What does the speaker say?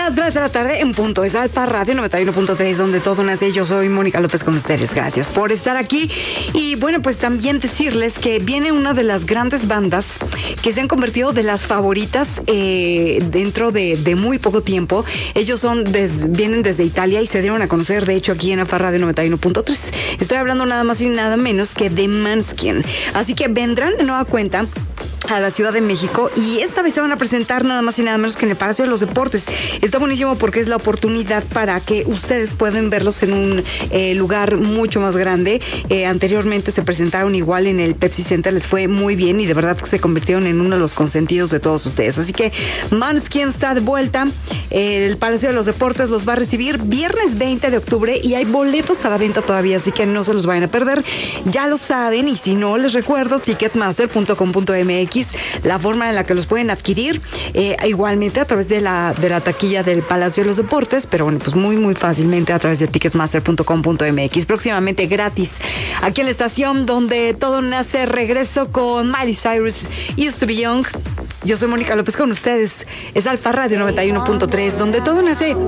Las 3 de la tarde en punto. Es Alfa Radio 91.3, donde todo nace. Yo soy Mónica López con ustedes. Gracias por estar aquí. Y bueno, pues también decirles que viene una de las grandes bandas que se han convertido de las favoritas dentro de muy poco tiempo. Ellos vienen desde Italia y se dieron a conocer, de hecho, aquí en Alfa Radio 91.3. Estoy hablando nada más y nada menos que de Måneskin. Así que vendrán de nueva cuenta a la Ciudad de México y esta vez se van a presentar nada más y nada menos que en el Palacio de los Deportes. Está buenísimo porque es la oportunidad para que ustedes puedan verlos en un lugar mucho más grande. Anteriormente se presentaron igual en el Pepsi Center, les fue muy bien y de verdad que se convirtieron en uno de los consentidos de todos ustedes. Así que Måneskin está de vuelta. El Palacio de los Deportes los va a recibir viernes 20 de octubre y hay boletos a la venta todavía, así que no se los vayan a perder. Ya lo saben, y si no, les recuerdo ticketmaster.com.mx, la forma en la que los pueden adquirir, igualmente a través de la taquilla del Palacio de los Deportes, pero bueno, pues muy fácilmente a través de ticketmaster.com.mx. Próximamente gratis aquí en la estación donde todo nace. Regreso con Miley Cyrus, Used to Be Young. Yo soy Mónica López con ustedes. Es Alfa Radio 91.3, donde todo nace.